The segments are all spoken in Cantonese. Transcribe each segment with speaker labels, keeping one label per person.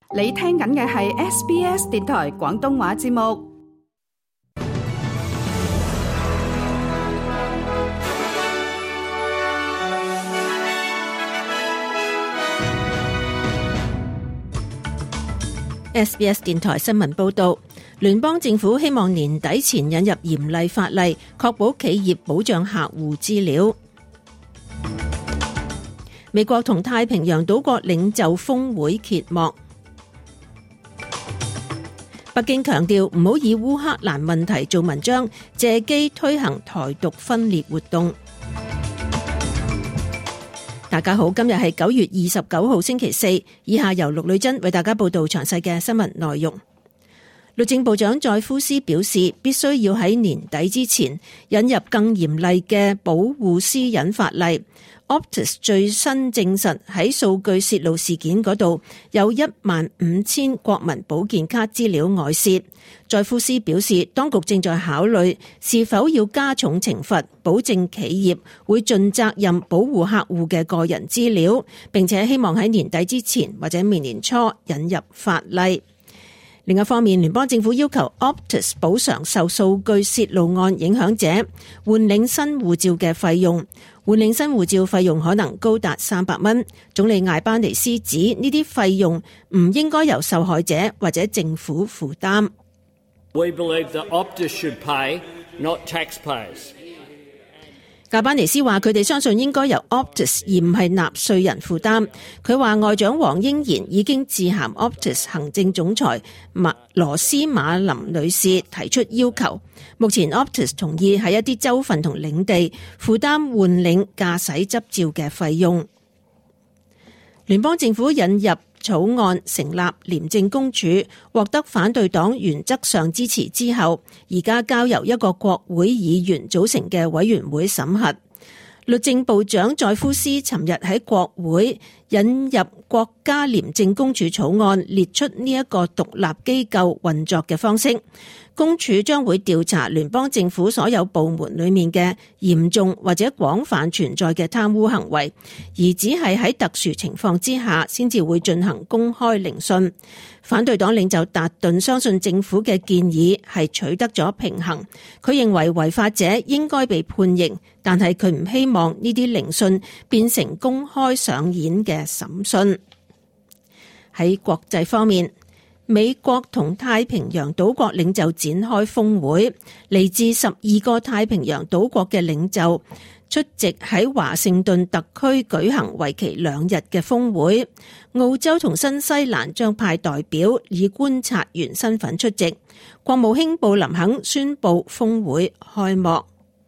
Speaker 1: 你聽緊嘅係 SBS 電台廣東話節目。
Speaker 2: SBS 電台新聞報道，聯邦政府希望年底前引入嚴厲法例，確保企業保障客戶資料。美國同太平洋島國領袖峰會揭幕。北京強調唔好以烏克蘭問題做文章，借機推行台獨分裂活動。大家好，今日係9月29號星期四，以下由陸女珍為大家報道詳細嘅新聞內容。律政部長載夫斯表示，必須要喺年底之前引入更嚴厲嘅保護私隱法例。Optus 最新證實喺數據洩露事件嗰度有15000國民保健卡資料外洩。載夫斯表示，當局正在考慮是否要加重懲罰，保證企業會盡責任保護客戶嘅個人資料，並且希望喺年底之前或者明年初引入法例。另一方面，聯邦政府要求 Optus 補償受數據洩露案影響者換領新護照嘅費用。換領新護照費用可能高達300蚊。總理艾班尼斯指呢啲費用唔應該由受害者或者政府負擔。
Speaker 3: We believe that Optus should pay, not taxpayers.
Speaker 2: 艾班尼斯話佢哋相信應該由 Optus 而唔係納稅人負擔。佢話外長黃英賢已經致函 Optus 行政總裁羅斯馬林女士提出要求。目前 Optus 同意喺一啲州份同領地負擔換領駕駛執照嘅費用。聯邦政府引入草案成立廉政公署，獲得反對黨原則上支持之後，而家交由一個國會議員組成嘅委員會審核。律政部長載夫斯尋日喺國會引入國家廉政公署草案，列出呢一個獨立機構運作嘅方式。公署將會調查聯邦政府所有部門裏面嘅嚴重或者廣泛存在嘅貪污行為，而只係喺特殊情況之下先至會進行公開聆訊。反對黨領袖達頓相信政府嘅建議係取得咗平衡，佢認為違法者應該被判刑，但係佢唔希望呢啲聆訊變成公開上演嘅審訊。喺國際方面，美國同太平洋島國領袖展開峰會，嚟自12個太平洋島國嘅領袖出席喺華盛頓特區舉行為期2日嘅峰會。澳洲同新西蘭將派代表以觀察員身份出席。國務卿布林肯宣布峰會開幕。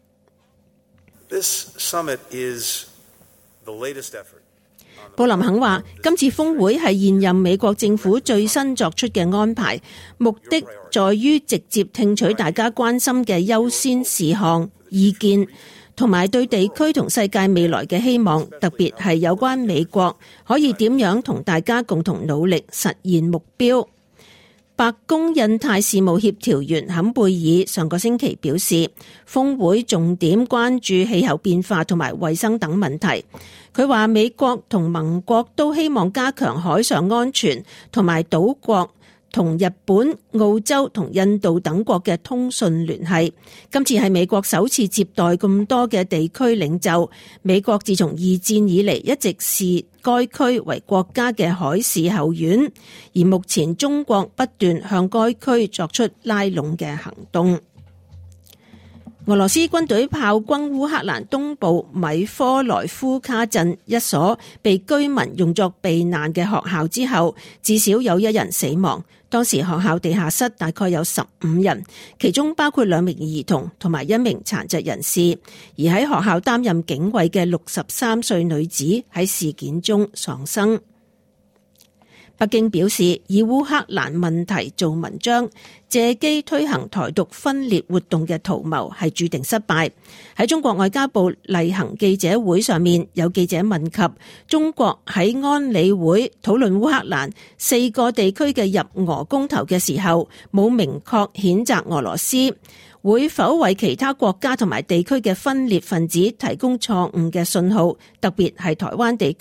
Speaker 4: This summit is the latest effort.
Speaker 2: 布林肯話，今次峰會係現任美國政府最新作出嘅安排，目的在於直接聽取大家關心嘅優先事項、意見，同埋對地區同世界未來嘅希望，特別係有關美國可以點樣同大家共同努力實現目標。白宮印太事務協調員坎貝爾上個星期表示，峰會重點關注氣候變化同埋衛生等問題。佢話美國同盟國都希望加強海上安全，同埋島國同日本、澳洲同印度等國嘅通訊聯繫。今次係美國首次接待咁多嘅地區領袖。美國自從二戰以嚟一直視該區為國家嘅海事後院，而目前中國不斷向該區作出拉攏嘅行動。俄羅斯軍隊炮轟烏克蘭東部米科萊夫卡鎮一所被居民用作避難嘅學校之後，至少有1人死亡。當時學校地下室大概有15人，其中包括2名兒童同埋1名殘疾人士。而喺學校擔任警衛嘅63歲女子喺事件中喪生。北京表示，以烏克蘭問題做文章，借機推行台獨分裂活動嘅圖謀係注定失敗。喺中國外交部例行記者會上面，有記者問及中國喺安理會討論烏克蘭4個地區嘅入俄公投嘅時候，冇明確譴責俄羅斯，會否為其他國家同埋地區嘅分裂分子提供錯誤嘅信號，特別係台灣地區。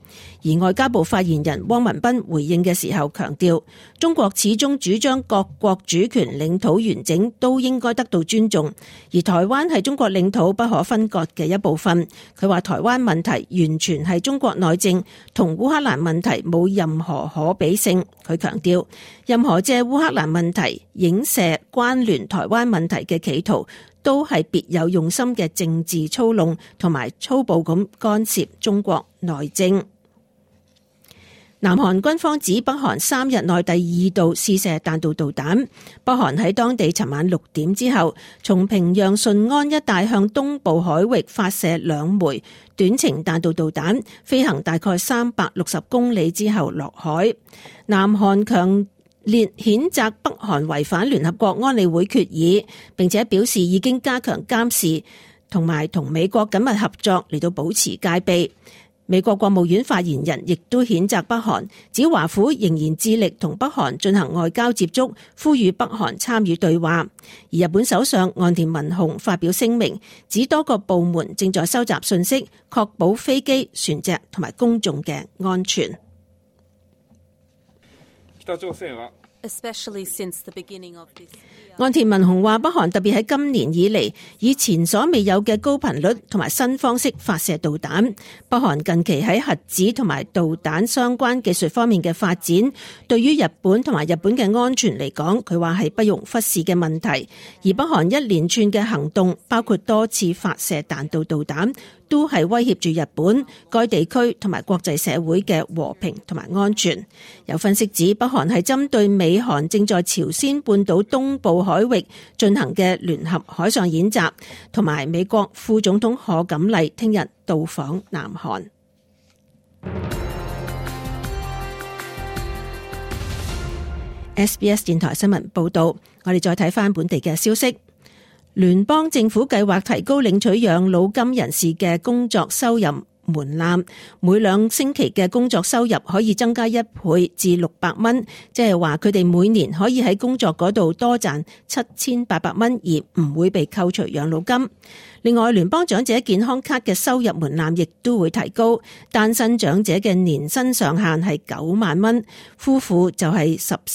Speaker 2: 而外交部發言人汪文斌回應嘅時候強調，中國始終主張各國主權領土完整都應該得到尊重，而台灣係中國領土不可分割嘅一部分。佢話台灣問題完全係中國內政，同烏克蘭問題冇任何可比性。佢強調，任何借烏克蘭問題影射關聯台灣問題嘅企圖，都係別有用心嘅政治操弄同埋粗暴咁干涉中國內政。南韓軍方指北韓3日內第2度試射彈道導彈。北韓喺當地尋晚6點之後，從平壤順安一帶向東部海域發射2枚短程彈道導彈，飛行大概360公里之後落海。南韓強烈譴責北韓違反聯合國安理會決議，並且表示已經加強監視同埋同美國緊密合作嚟到保持戒備。美國國務院發言人亦都譴責北韓，指華府仍然致力同北韓進行外交接觸，呼籲北韓參與對話。而日本首相岸田文雄發表聲明，指多個部門正在收集信息，確保飛機、船隻同埋公眾嘅安全。岸田文雄話，北韓特別喺今年以嚟以前所未有嘅高頻率同埋新方式發射導彈。北韓近期喺核子同埋導彈相關技術方面嘅發展，對於日本同埋日本嘅安全嚟講，佢話係不容忽視嘅問題。而北韓一連串嘅行動，包括多次發射彈道導彈，都係威脅住日本、該地區同埋國際社會嘅和平同埋安全。有分析指，北韓係針對美韓正在朝鮮半島東部海域進行嘅聯合海上演習，同埋美國副總統賀錦麗聽日到訪南韓。SBS 電台新聞報道，我哋再睇返本地嘅消息。聯邦政府計劃提高領取養老金人士嘅工作收入門檻，每2星期嘅工作收入可以增加1倍至600蚊，即係話佢哋每年可以喺工作嗰度多賺7800蚊，而唔會被扣除養老金。另外，聯邦長者健康卡嘅收入門檻亦都會提高，單身長者嘅年薪上限係9萬蚊，夫婦就係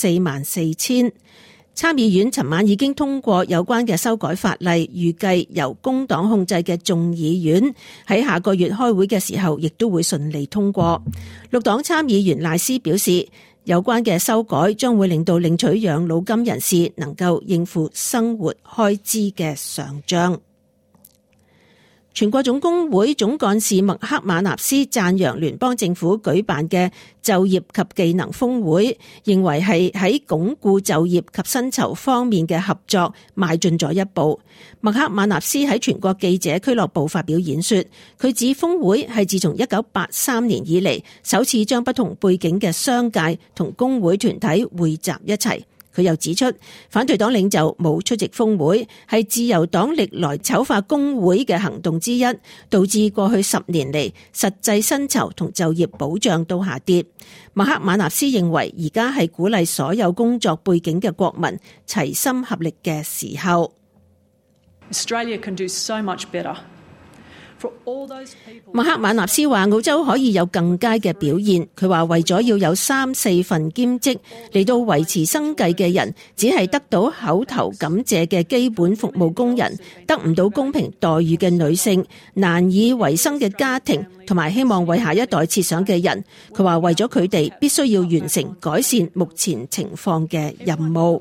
Speaker 2: 144000。參議院尋晚已經通過有關嘅修改法例，預計由工黨控制嘅眾議院喺下個月開會嘅時候，亦都會順利通過。綠黨參議員賴斯表示，有關嘅修改將會令到領取養老金人士能夠應付生活開支嘅上漲。全國總工會總幹事麥克馬納斯讚揚聯邦政府舉辦嘅就業及技能峰會，認為係喺鞏固就業及薪酬方面嘅合作邁進咗一步。麥克馬納斯喺全國記者俱樂部發表演說，佢指峰會係自從1983年以嚟首次將不同背景嘅商界同工會團體匯集一齊。佢又指出，反對黨領袖冇出席峰會，係自由黨歷來醜化工會嘅行動之一，導致過去10年嚟實際薪酬同就業保障都下跌。麥克馬納斯認為，而家係鼓勵所有工作背景嘅國民齊心合力嘅時候。
Speaker 5: Australia can do so much better.
Speaker 2: 麥克馬納斯話澳洲可以有更佳嘅表現，佢話為咗要有3-4份兼職嚟到維持生計嘅人，只係得到口頭感謝嘅基本服務工人，得唔到公平待遇嘅女性，難以維生嘅家庭，同埋希望為下一代設想嘅人，佢話為咗佢哋必須要完成改善目前情況嘅任務。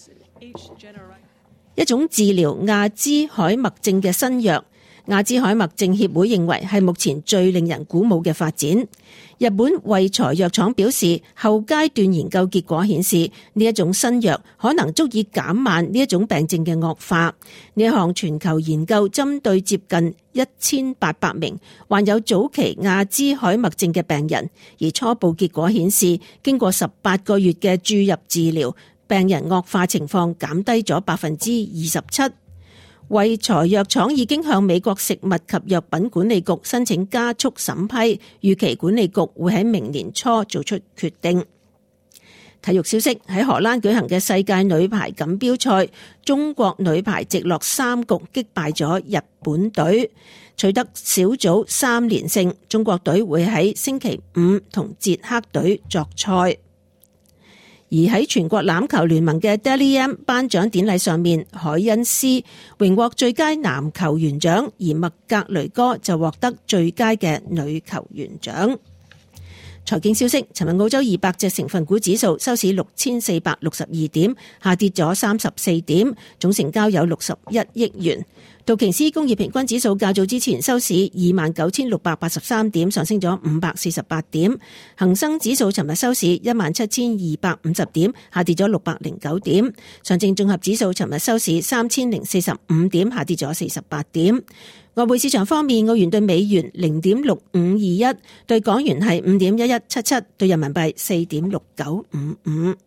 Speaker 2: 一種治療亞茲海默症嘅新藥，亞茲海默症協會認為係目前最令人鼓舞嘅發展。日本衛財藥廠表示，後階段研究結果顯示，呢一種新藥可能足以減慢呢一種病症嘅惡化。呢一項全球研究針對接近1800名患有早期亞茲海默症嘅病人，而初步結果顯示，經過18個月嘅注入治療，病人惡化情況減低咗27%。衛財藥廠已經向美國食物及藥品管理局申請加速審批，預期管理局會喺明年初做出決定。 體育消息，喺荷蘭舉行嘅世界女排錦標賽，中國女排直落3局擊敗咗日本隊，取得小組3連勝。中國隊會喺星期5同捷克隊作賽。而喺全國欖球聯盟嘅 Dally M 頒獎典禮上面，海恩斯榮獲最佳男球員獎，而麥格雷戈就獲得最佳嘅女球員獎。財經消息，尋日澳洲200隻成分股指數收市6462點，下跌咗34點，總成交有61億元。道瓊斯工業平均指數較早之前收市29683點，上升咗548點。恒生指數尋日收市17250點，下跌咗609點。上證綜合指數尋日收市3045點，下跌咗48點。外匯市場方面，澳元對美元0.6521，對港元係5.1177，對人民幣4.6955。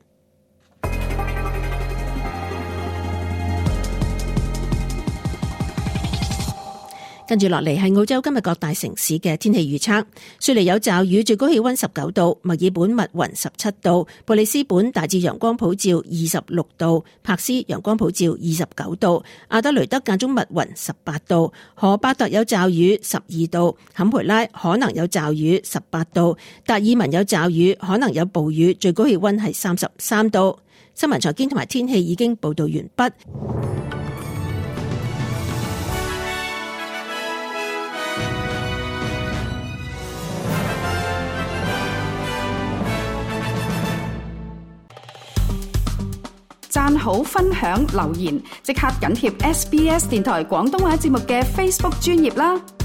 Speaker 2: 跟住落嚟係澳洲今日各大城市嘅天氣預測。雪梨有驟雨，最高氣溫19度；墨爾本密雲17度；布里斯本大致陽光普照26度；珀斯陽光普照29度；阿德雷德間中密雲18度；荷伯特有驟雨12度；坎培拉可能有驟雨18度；達爾文有驟雨，可能有暴雨，最高氣溫係33度。新聞財經同埋天氣已經報道完畢。
Speaker 1: 讚好、分享、留言，即刻緊貼SBS 電台廣東話節目嘅 Facebook 專頁啦！